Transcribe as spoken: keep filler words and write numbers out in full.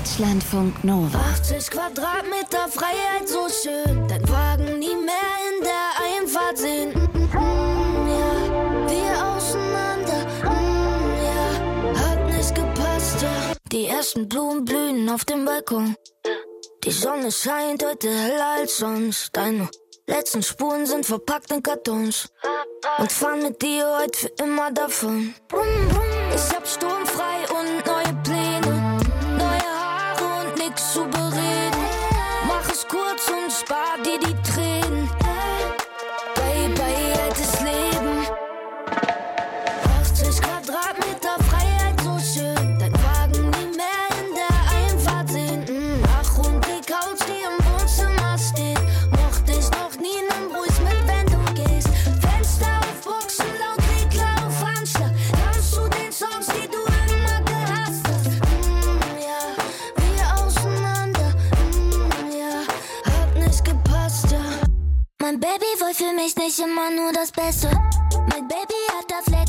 Deutschlandfunk Nova. achtzig Quadratmeter Freiheit, so schön. Dein Wagen nie mehr in der Einfahrt sehen. Mm, ja, wir auseinander. Mm, ja, hat nicht gepasst, ja. Die ersten Blumen blühen auf dem Balkon. Die Sonne scheint heute heller als sonst. Deine letzten Spuren sind verpackt in Kartons. Und fahren mit dir heute für immer davon. Brumm, brumm. Ich hab sturmfrei und neue Pläne. Neue Haare und nix zu bereden. Mach es kurz und spar dir die Tränen. Baby, altes Leben. achtzig Quadratmeter Freiheit, so schön. Dein Wagen nie mehr in der Einfahrt sehen. Ach, und die Couch, die im Wohnzimmer steht. Mochte ich noch nie, nimm ruhig mit, wenn du gehst. Fenster aufboxen, laut Regler auf Anschlag. Kannst du den Songs, die du immer gehasst hast. Mm, ja, wir auseinander. Mm, ja, hat nicht gepasst, ja. Mein Baby wollte für mich nicht immer nur das Beste. Mein Baby hat da Fläche.